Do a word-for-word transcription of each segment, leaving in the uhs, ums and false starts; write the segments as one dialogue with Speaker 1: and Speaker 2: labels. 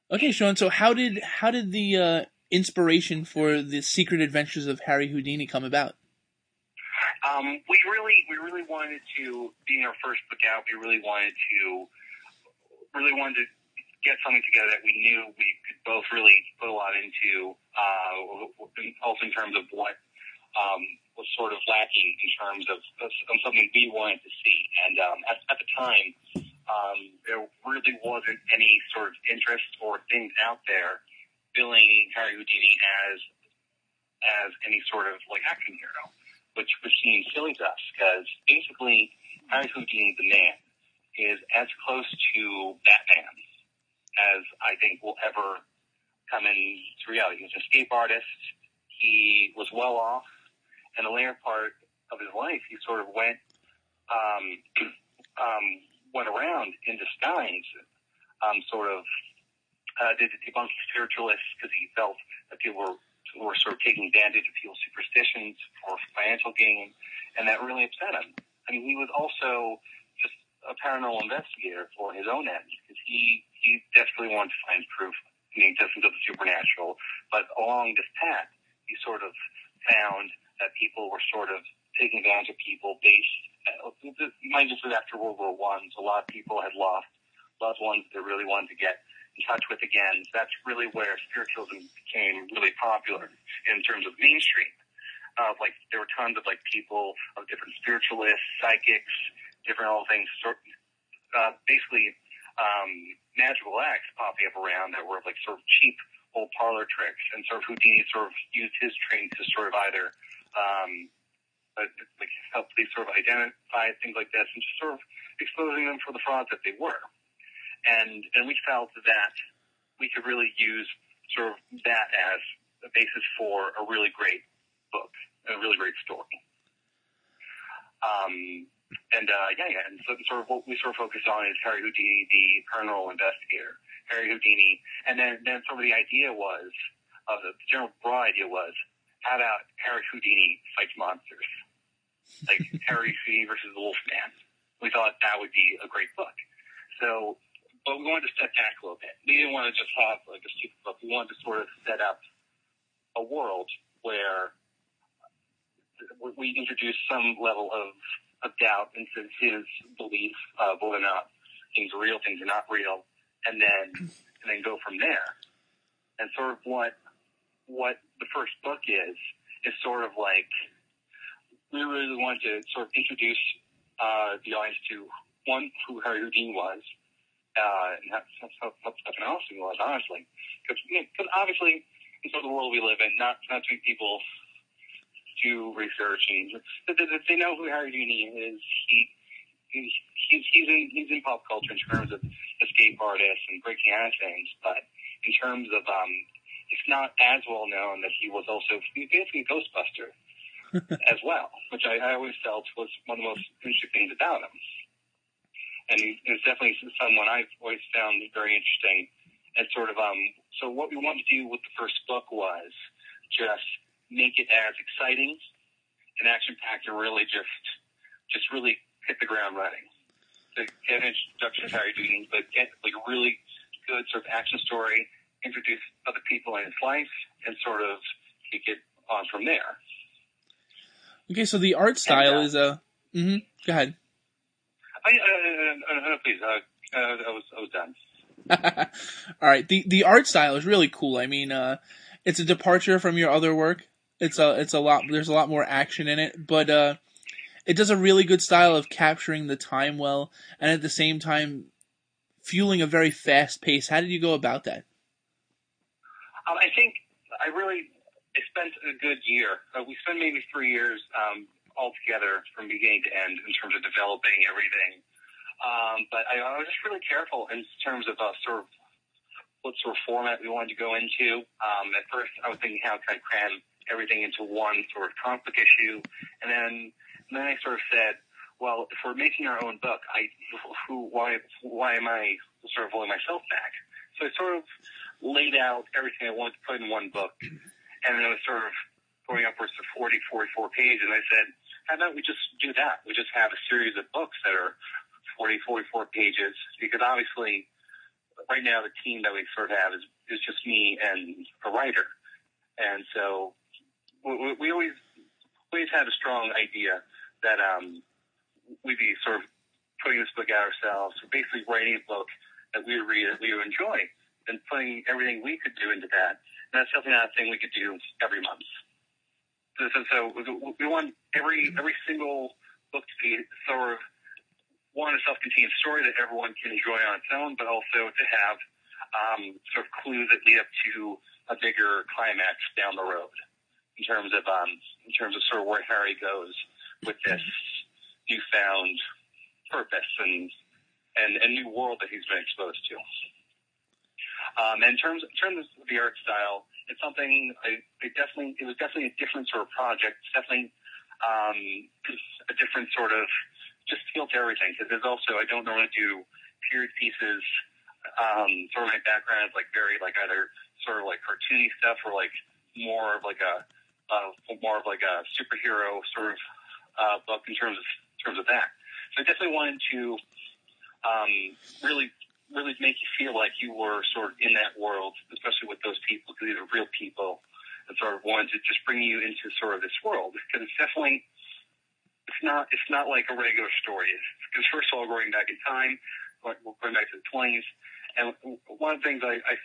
Speaker 1: Okay, Sean. So how did how did the uh, inspiration for the Secret Adventures of Harry Houdini come about?
Speaker 2: Um, we really we really wanted to, being our first book out, we really wanted to really wanted to get something together that we knew we could both really put a lot into, uh, also in terms of what um, was sort of lacking in terms of, of something we wanted to see. And um, at, at the time, um, there really wasn't any sort of interest or things out there billing Harry Houdini as as any sort of like action hero, which which seems silly to us because basically Harry Houdini, the man, is as close to Batman as I think will ever come into reality. He's an escape artist. He was well off, and the later part of his life, he sort of went um, um, went around in disguise, um, sort of uh, did debunk spiritualists because he felt that people were were sort of taking advantage of people's superstitions for financial gain, and that really upset him. I mean, he was also just a paranormal investigator for his own end, because he, he desperately wanted to find proof in the existence of the supernatural, but along this path, he sort of found that people were sort of taking advantage of people based, uh, mind you, after World War One, so a lot of people had lost loved ones that they really wanted to get in touch with again. So that's really where spiritualism became really popular in terms of mainstream. Uh, like there were tons of like people of different spiritualists, psychics, different all things, sort uh, basically um, magical acts popping up around that were like sort of cheap old parlor tricks. And sort of Houdini sort of used his training to sort of either um, uh, like help police sort of identify things like this and just sort of exposing them for the frauds that they were. And and we felt that we could really use sort of that as a basis for a really great book, a really great story. Um, and uh, yeah, yeah, and so sort of what we sort of focus on is Harry Houdini, the paranormal investigator, Harry Houdini, and then then sort of the idea was, uh, the general broad idea was, how about Harry Houdini fights monsters, like Harry Houdini versus the Wolfman. We thought that would be a great book. So. But we wanted to step back a little bit. We didn't want to just have like a stupid book. We wanted to sort of set up a world where we introduce some level of, of doubt into his belief of whether or not things are real, things are not real, and then and then go from there. And sort of what what the first book is is sort of like we really wanted to sort of introduce uh, the audience to one, who Harry Houdini was. Uh, and that's, that's how fucking awesome it was, honestly. Because you know, obviously, in sort of the world we live in, not not too many people do research, and they know who Harry Houdini is. He he's he's he's in he's in pop culture in terms of escape artists and breaking out of things, but in terms of um, it's not as well known that he was also basically a Ghostbuster as well, which I, I always felt was one of the most interesting things about him. And it's definitely someone I've always found very interesting. And sort of, um, so what we wanted to do with the first book was just make it as exciting and action-packed and really just, just really hit the ground running. To get an introduction to Harry Houdini, but get like a really good sort of action story, introduce other people in his life, and sort of take it on from there.
Speaker 1: Okay, so the art style and, uh, is a. Uh, mm-hmm. Go ahead.
Speaker 2: I, uh, uh, uh, please, uh, uh, I was, I was done.
Speaker 1: All right. The, the art style is really cool. I mean, uh, it's a departure from your other work. It's a, it's a lot, there's a lot more action in it, but, uh, it does a really good style of capturing the time well, and at the same time, fueling a very fast pace. How did you go about that?
Speaker 2: Um, I think I really, I spent a good year. Uh, we spent maybe three years, um, altogether from beginning to end in terms of developing everything. Um, but I, I was just really careful in terms of uh, sort of what sort of format we wanted to go into. Um, at first, I was thinking how can I cram everything into one sort of comic book issue, and then and then I sort of said, well, if we're making our own book, I who why why am I sort of holding myself back? So I sort of laid out everything I wanted to put in one book, and then it was sort of going upwards to forty, forty-four pages, and I said, how about we just do that? We just have a series of books that are forty, forty-four pages, because obviously right now the team that we sort of have is, is just me and a writer. And so we, we always, we always had a strong idea that um, we'd be sort of putting this book out ourselves, so basically writing a book that we would read, that we would enjoy, and putting everything we could do into that. And that's definitely not a thing we could do every month. So, so, so we want every every single book to be sort of, one, a self-contained story that everyone can enjoy on its own, but also to have um, sort of clues that lead up to a bigger climax down the road in terms of um, in terms of sort of where Harry goes with this newfound purpose and and a new world that he's been exposed to. Um, and in terms in terms of the art style, it's something I, I definitely it was definitely a different sort of project. It's definitely um, a different sort of just feel to everything, because there's also, I don't normally do period pieces. Um, sort of my background is like very like either sort of like cartoony stuff or like more of like a uh, more of like a superhero sort of uh, book in terms of in terms of that. So I definitely wanted to um, really really make you feel like you were sort of in that world, especially with those people, because these are real people, and sort of wanted to just bring you into sort of this world, because it's definitely. It's not. It's not like a regular story. Because first of all, going back in time, going back to the twenties, and one of the things I I,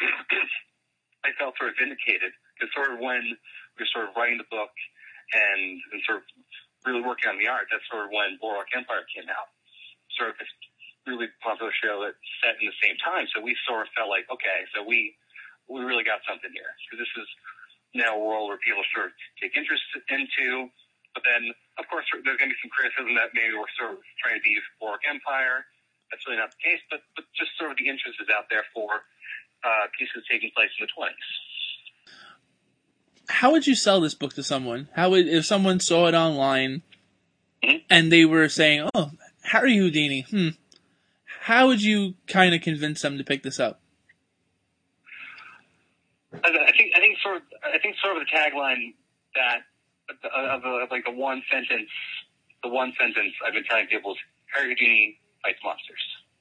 Speaker 2: I felt sort of vindicated, because sort of when we were sort of writing the book and, and sort of really working on the art, that's sort of when Boardwalk Empire came out. Sort of this really popular show that's set in the same time. So we sort of felt like, okay, so we we really got something here, because this is now a world where people sort of take interest into. But then, of course, there's going to be some criticism that maybe we're sort of trying to be Boardwalk Empire. That's really not the case, but, but just sort of the interest is out there for uh, pieces taking place in the twenties.
Speaker 1: How would you sell this book to someone? How would, if someone saw it online
Speaker 2: mm-hmm.
Speaker 1: and they were saying, oh, Harry Houdini, hmm, how would you kind of convince them to pick this up?
Speaker 2: I think, I think sort of, I think sort of the tagline that, Of, of like the one sentence, the one sentence I've been telling people is Harry Houdini fights monsters.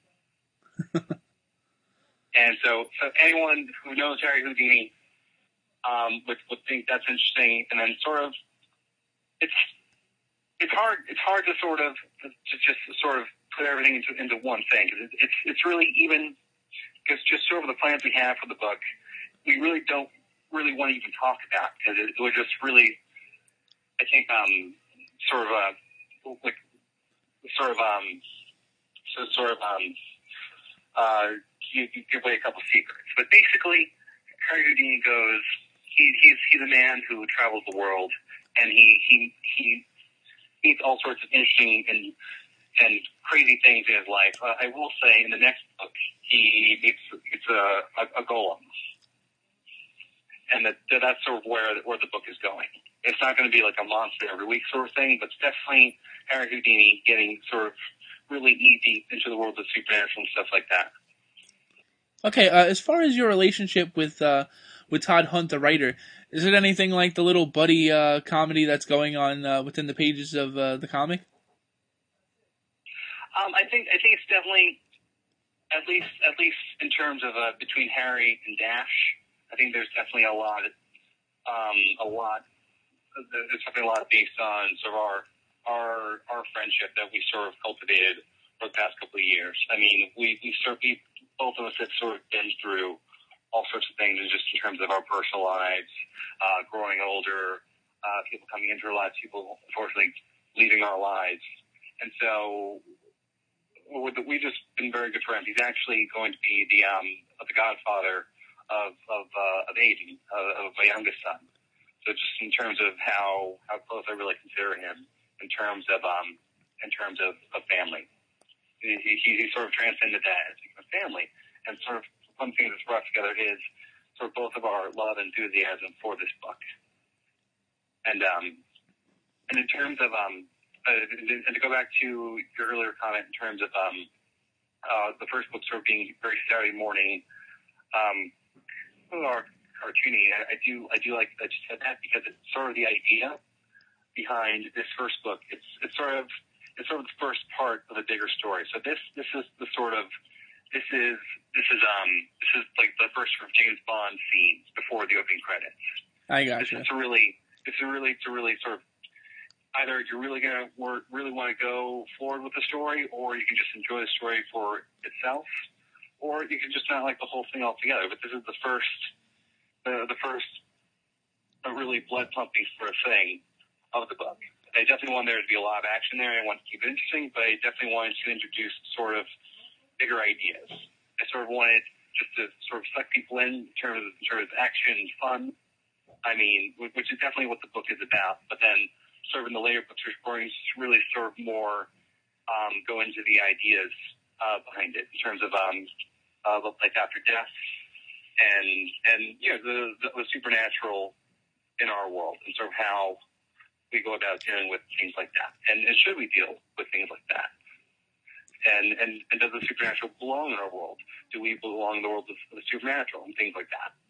Speaker 2: And so, so anyone who knows Harry Houdini um, would, would think that's interesting. And then sort of, it's it's hard it's hard to sort of to just sort of put everything into into one thing, because it's, it's it's really, even because just sort of the plans we have for the book, we really don't really want to even talk about, because it, it would just really. I think, um, sort of, uh, like, sort of, um, so sort of, um, uh, you, you give away a couple secrets. But basically, Harry Houdini goes, he, he's, he's a man who travels the world, and he, he, he meets all sorts of interesting and, and crazy things in his life. Uh, I will say, in the next book, he meets, it's a, a, a golem. And that, that's sort of where, where the book is going. It's not going to be like a monster every week sort of thing, but it's definitely Harry Houdini getting sort of really knee deep into the world of supernatural and stuff like that.
Speaker 1: Okay, uh, as far as your relationship with uh, with Todd Hunt, the writer, is it anything like the little buddy uh, comedy that's going on uh, within the pages of uh, the comic?
Speaker 2: Um, I think I think it's definitely, at least at least in terms of uh, between Harry and Dash, I think there's definitely a lot, um, a lot. There's definitely a lot based on sort of our our our friendship that we sort of cultivated for the past couple of years. I mean, we we sort of, we, both of us have sort of been through all sorts of things, and just in terms of our personal lives, uh, growing older, uh, people coming into our lives, people unfortunately leaving our lives, and so we've just been very good friends. He's actually going to be the um the godfather of of uh, of Aiden, uh, of my youngest son. So just in terms of how, how close I really consider him, in terms of um, in terms of, of family, he, he, he sort of transcended that as a family. And sort of one thing that's brought together is sort of both of our love and enthusiasm for this book. And um, and in terms of um, uh, and to go back to your earlier comment in terms of um, uh, the first book sort of being very Saturday morning, um, our cartoony. I, I do, I do like that you said that, because it's sort of the idea behind this first book. It's, it's sort of, it's sort of the first part of a bigger story. So this, this is the sort of this is this is um this is like the first sort of James Bond scene before the opening credits.
Speaker 1: I gotcha.
Speaker 2: It's, it's a really it's a really it's a really sort of either you're really gonna or really want to go forward with the story, or you can just enjoy the story for itself, or you can just not like the whole thing altogether. But this is the first the the first a really blood pumping sort of thing of the book. I definitely wanted there to be a lot of action there. I wanted to keep it interesting, but I definitely wanted to introduce sort of bigger ideas. I sort of wanted just to sort of suck people in in terms of, in terms of action and fun. I mean, which is definitely what the book is about. But then sort of in the later books, we're going to really sort of more um, go into the ideas uh, behind it in terms of um, uh, like after death and, and you know, the, the, the supernatural in our world and sort of how we go about dealing with things like that. And, and should we deal with things like that? And, and, and does the supernatural belong in our world? Do we belong in the world of the supernatural and things like that?